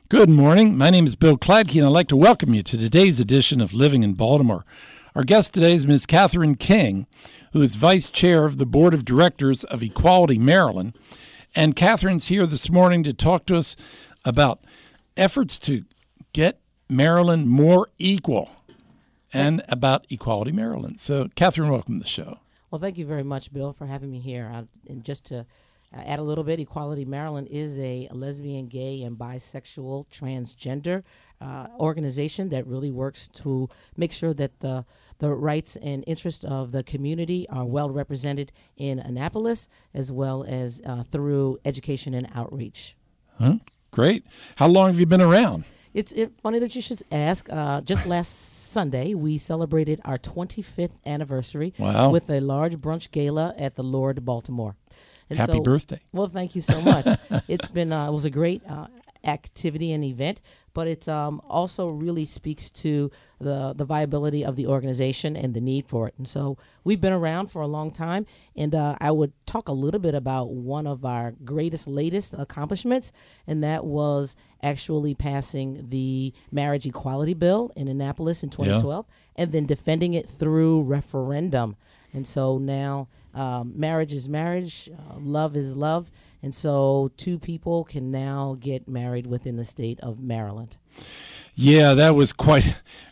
Good morning. My name is Bill Kladke, and I'd like to welcome you to today's edition of Living in Baltimore. Our guest today is Ms. Catherine King, who is Vice Chair of the Board of Directors of Equality Maryland. And Catherine's here this morning to talk to us about efforts to get Maryland more equal and about Equality Maryland. So, Catherine, welcome to the show. Well, thank you very much, Bill, for having me here. And just to add a little bit, Equality Maryland is a lesbian, gay, and bisexual, transgender organization that really works to make sure that the rights and interests of the community are well represented in Annapolis, as well as through education and outreach. Great. How long have you been around? It's funny that you should ask. Just last Sunday, we celebrated our 25th anniversary with a large brunch gala at the Lord Baltimore. And Happy birthday. Well, thank you so much. It was a great activity and event, but it also really speaks to the viability of the organization and the need for it. And so we've been around for a long time, and I would talk a little bit about one of our latest accomplishments, and that was actually passing the marriage equality bill in Annapolis in 2012, and then defending it through referendum. And so now marriage is marriage, love is love, and so two people can now get married within the state of Maryland. Yeah, that was quite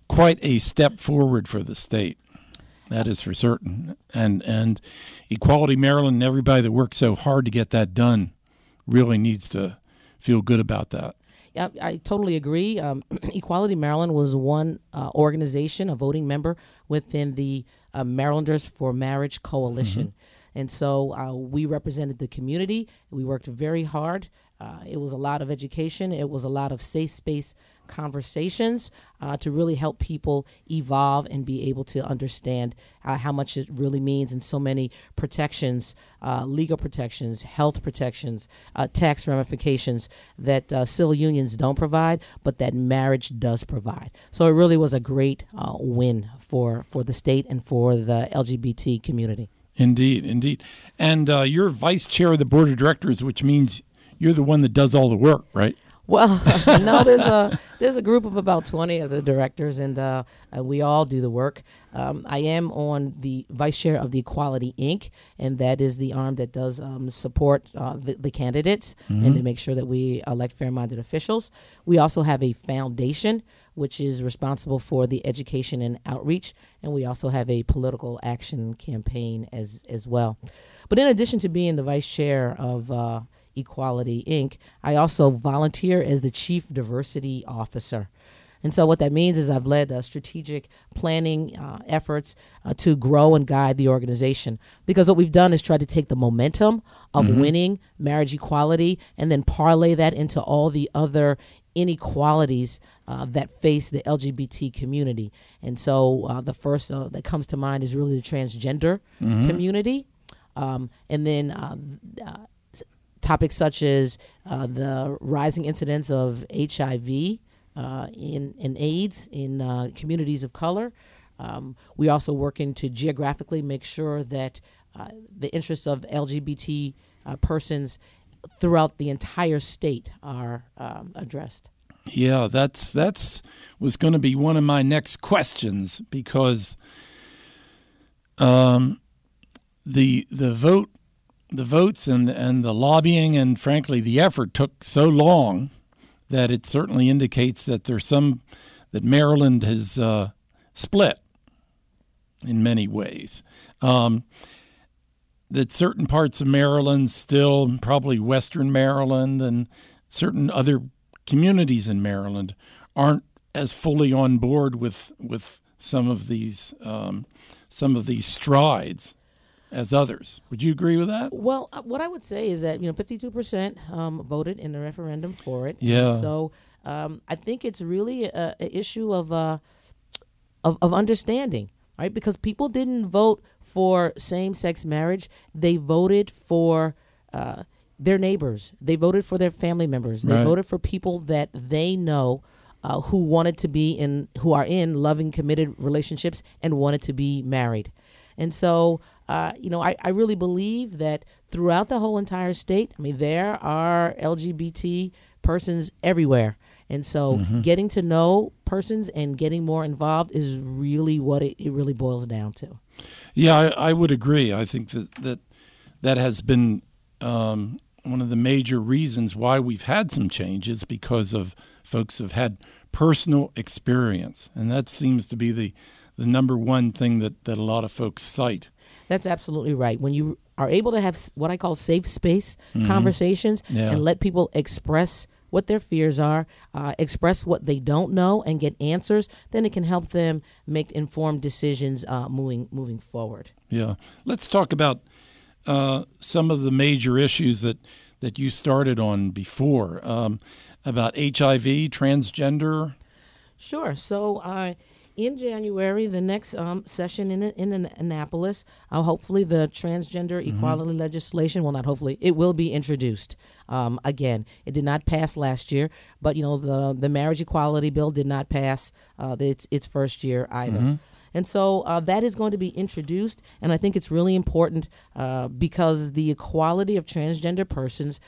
a step forward for the state. That is for certain. And Equality Maryland and everybody that worked so hard to get that done really needs to feel good about that. Yeah, I totally agree. Equality Maryland was one organization, a voting member within the Marylanders for Marriage Coalition. And so we represented the community. We worked very hard. It was a lot of education. It was a lot of safe space conversations to really help people evolve and be able to understand how much it really means, and so many protections, legal protections, health protections, tax ramifications that civil unions don't provide, but that marriage does provide. So it really was a great win for the state and for the LGBT community. Indeed. And you're vice chair of the board of directors, which means you're the one that does all the work, right? Well, no, there's a group of about 20 of the directors, and we all do the work. I am on the vice chair of the Equality Inc., and that is the arm that does support the candidates and to make sure that we elect fair-minded officials. We also have a foundation, which is responsible for the education and outreach, and we also have a political action campaign as well. But in addition to being the vice chair of Equality Inc., I also volunteer as the Chief Diversity Officer. And so what that means is I've led strategic planning efforts to grow and guide the organization. Because what we've done is try to take the momentum of winning marriage equality and then parlay that into all the other inequalities that face the LGBT community. And so the first that comes to mind is really the transgender community. And then topics such as the rising incidence of HIV and AIDS in communities of color. We're also working to geographically make sure that the interests of LGBT persons throughout the entire state are addressed. Yeah, that's was going to be one of my next questions, because the votes and the lobbying and, frankly, the effort took so long that it certainly indicates that that Maryland has split in many ways. That certain parts of Maryland still, probably Western Maryland and certain other communities in Maryland, aren't as fully on board with some of these strides as others. Would you agree with that? Well, what I would say is that 52% voted in the referendum for it. Yeah. And so I think it's really an issue of understanding, right? Because people didn't vote for same-sex marriage; they voted for their neighbors. They voted for their family members. They voted for people that they know who wanted to be who are in loving, committed relationships and wanted to be married. And so, I really believe that throughout the whole entire state, there are LGBT persons everywhere. And so getting to know persons and getting more involved is really what it really boils down to. Yeah, I would agree. I think that has been one of the major reasons why we've had some changes, because of folks have had personal experience. And that seems to be the number one thing that a lot of folks cite. That's absolutely right. When you are able to have what I call safe space conversations and let people express what their fears are, express what they don't know, and get answers, then it can help them make informed decisions moving forward. Yeah. Let's talk about some of the major issues that you started on before, about HIV, transgender. Sure. So in January, the next session in Annapolis, hopefully the transgender equality legislation, well, not hopefully, it will be introduced. Again, it did not pass last year, but the marriage equality bill did not pass its first year either. And so that is going to be introduced, and I think it's really important because the equality of transgender persons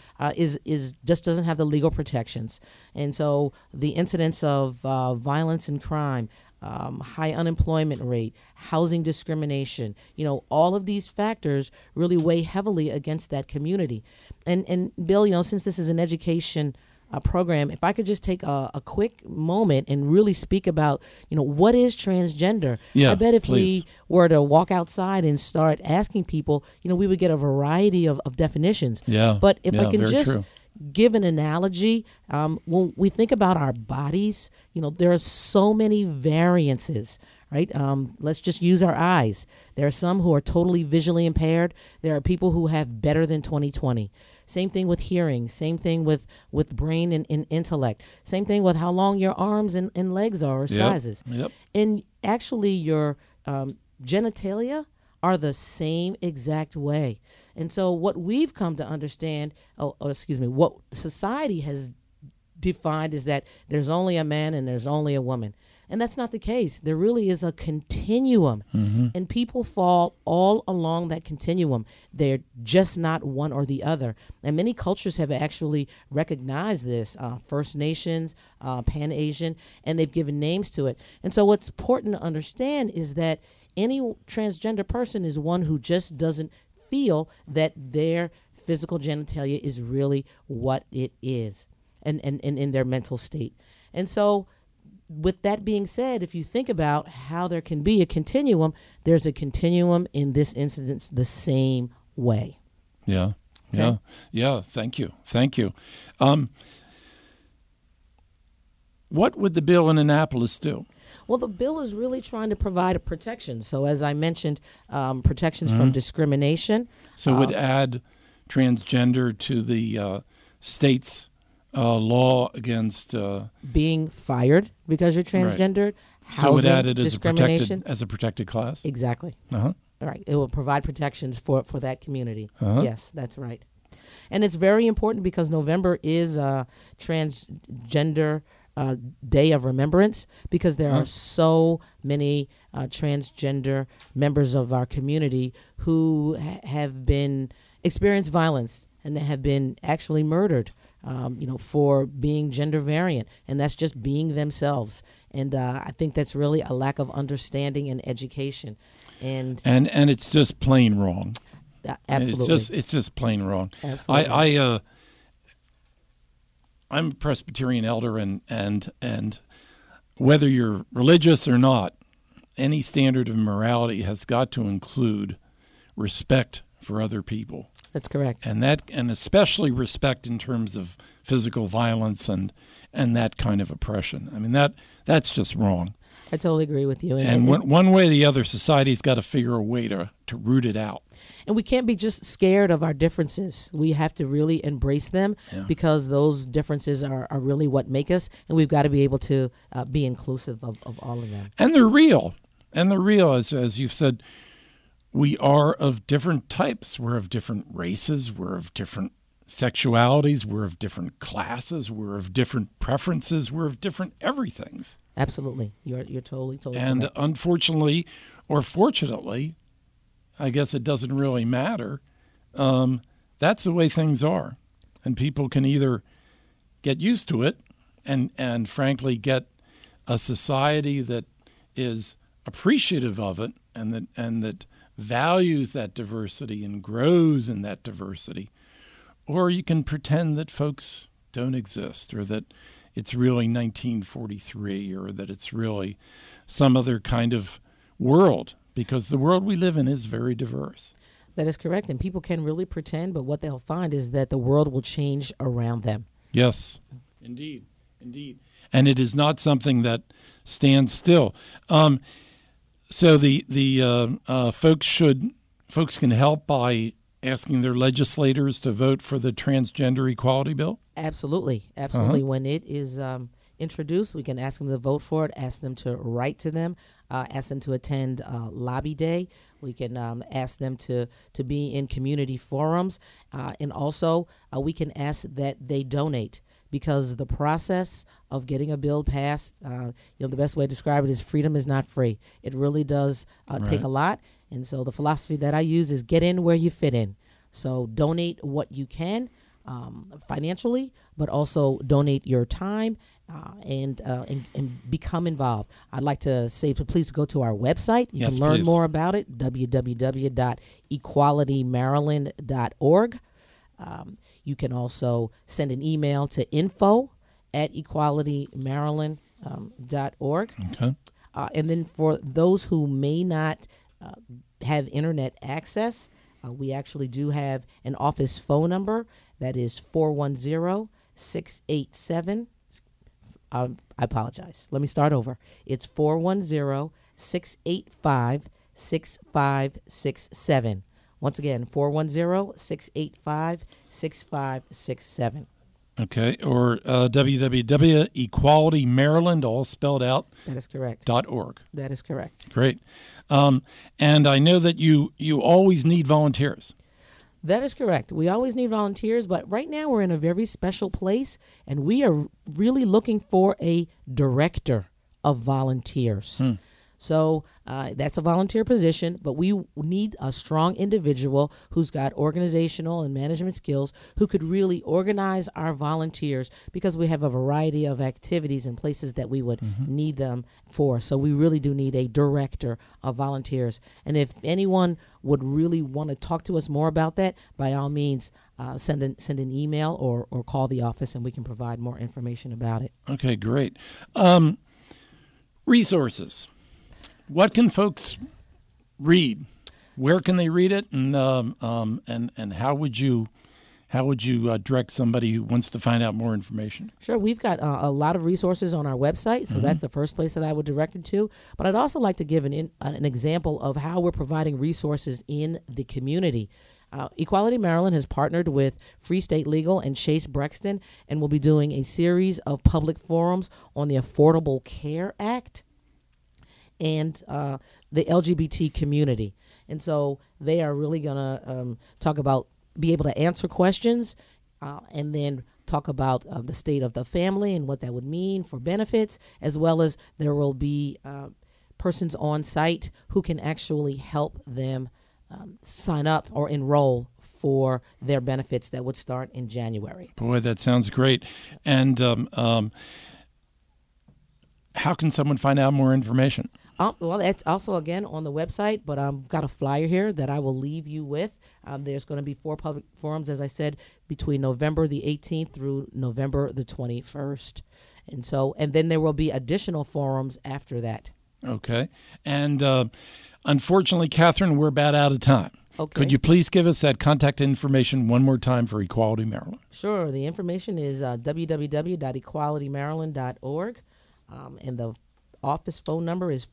is just doesn't have the legal protections. And so the incidence of violence and crime, high unemployment rate, housing discrimination, all of these factors really weigh heavily against that community. And Bill, since this is an education program, if I could just take a quick moment and really speak about, what is transgender. Yeah, I bet if please. we were to walk outside and start asking people, we would get a variety of definitions. Yeah. But if yeah, I can very just true. give an analogy, when we think about our bodies, there are so many variances, right? Let's just use our eyes. There are some who are totally visually impaired. There are people who have better than 20/20. Same thing with hearing. Same thing with brain and intellect. Same thing with how long your arms and legs are or sizes. Yep. And actually your genitalia are the same exact way. And so what we've come to understand, what society has defined is that there's only a man and there's only a woman. And that's not the case. There really is a continuum. And people fall all along that continuum. They're just not one or the other. And many cultures have actually recognized this, First Nations, Pan-Asian, and they've given names to it. And so what's important to understand is that any transgender person is one who just doesn't feel that their physical genitalia is really what it is and in their mental state. And so with that being said, if you think about how there can be a continuum, there's a continuum in this instance the same way. Yeah. Okay. Yeah. Thank you. What would the bill in Annapolis do? Well, the bill is really trying to provide a protection. So as I mentioned, protections from discrimination. So it would add transgender to the state's law against being fired because you're transgendered. Right. So it Housing would add it discrimination. as a protected class? Exactly. Uh-huh. All right. It will provide protections for that community. Yes, that's right. And it's very important because November is Transgender Day of Remembrance, because there are so many transgender members of our community who have been experienced violence and have been actually murdered, for being gender variant, and that's just being themselves. And I think that's really a lack of understanding and education, and it's just plain wrong. Absolutely, it's just plain wrong. Absolutely. I'm a Presbyterian elder, and whether you're religious or not, any standard of morality has got to include respect for other people. That's correct. And especially respect in terms of physical violence and that kind of oppression. I mean, that's just wrong. I totally agree with you. And one way or the other, society's got to figure a way to root it out. And we can't be just scared of our differences. We have to really embrace them, because those differences are really what make us, and we've got to be able to be inclusive of all of them. And they're real. As you've said, we are of different types. We're of different races. We're of different sexualities. We're of different classes. We're of different preferences. We're of different everythings. Absolutely. You're totally and correct. Unfortunately, or fortunately, I guess it doesn't really matter. That's the way things are. And people can either get used to it and frankly get a society that is appreciative of it and that values that diversity and grows in that diversity, or you can pretend that folks don't exist, or that it's really 1943, or that it's really some other kind of world, because the world we live in is very diverse. That is correct, and people can really pretend, but what they'll find is that the world will change around them. Yes, indeed. And it is not something that stands still. So the folks can help by asking their legislators to vote for the transgender equality bill? Absolutely. When it is introduced, we can ask them to vote for it, ask them to write to them, ask them to attend lobby day. We can ask them to be in community forums, and also we can ask that they donate, because the process of getting a bill passed, the best way to describe it is freedom is not free. It really does take a lot. And so the philosophy that I use is get in where you fit in. So donate what you can financially, but also donate your time and become involved. I'd like to say please go to our website. You can learn more about it, www.equalitymaryland.org. You can also send an email to info@equalitymaryland.org. Okay. And then for those who may not have internet access, we actually do have an office phone number that is 410-687. I apologize. Let me start over. It's 410-685-6567. Once again, 410-685-6567. Okay, or www.equalitymaryland, all spelled out. That is correct. .org. That is correct. Great. And I know that you always need volunteers. That is correct. We always need volunteers, but right now we're in a very special place, and we are really looking for a director of volunteers. So that's a volunteer position, but we need a strong individual who's got organizational and management skills who could really organize our volunteers, because we have a variety of activities and places that we would need them for. So we really do need a director of volunteers. And if anyone would really want to talk to us more about that, by all means, send an email or call the office, and we can provide more information about it. Okay, great. Resources. What can folks read? Where can they read it, and how would you direct somebody who wants to find out more information? Sure, we've got a lot of resources on our website, so that's the first place that I would direct them to. But I'd also like to give an example of how we're providing resources in the community. Equality Maryland has partnered with Free State Legal and Chase Brexton, and will be doing a series of public forums on the Affordable Care Act and the LGBT community. And so they are really going to be able to answer questions and then talk about the state of the family and what that would mean for benefits, as well as there will be persons on site who can actually help them sign up or enroll for their benefits that would start in January. Boy, that sounds great. And how can someone find out more information? Well, that's also, again, on the website, but I've got a flyer here that I will leave you with. There's going to be 4 public forums, as I said, between November the 18th through November the 21st. And then there will be additional forums after that. Okay. And unfortunately, Catherine, we're about out of time. Okay. Could you please give us that contact information one more time for Equality Maryland? Sure. The information is www.equalitymaryland.org, and the office phone number is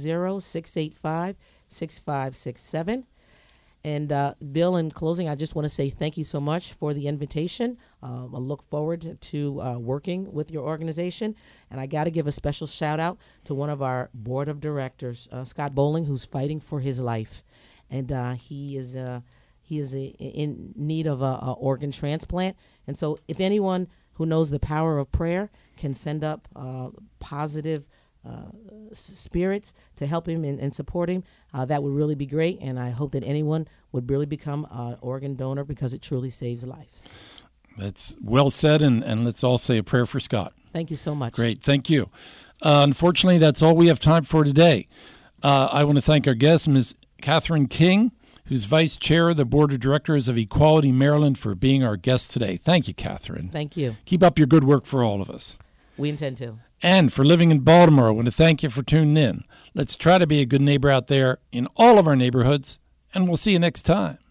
410-685-6567. And Bill, in closing, I just want to say thank you so much for the invitation. I look forward to working with your organization. And I got to give a special shout out to one of our board of directors, Scott Bowling, who's fighting for his life. And he is in need of an organ transplant. And so if anyone who knows the power of prayer can send up positive spirits to help him and support him, that would really be great. And I hope that anyone would really become an organ donor, because it truly saves lives. That's well said, and let's all say a prayer for Scott. Thank you so much. Great, thank you. Unfortunately, that's all we have time for today. I want to thank our guest, Ms. Catherine King, who's Vice Chair of the Board of Directors of Equality Maryland, for being our guest today. Thank you, Catherine. Thank you. Keep up your good work for all of us. We intend to. And for Living in Baltimore, I want to thank you for tuning in. Let's try to be a good neighbor out there in all of our neighborhoods, and we'll see you next time.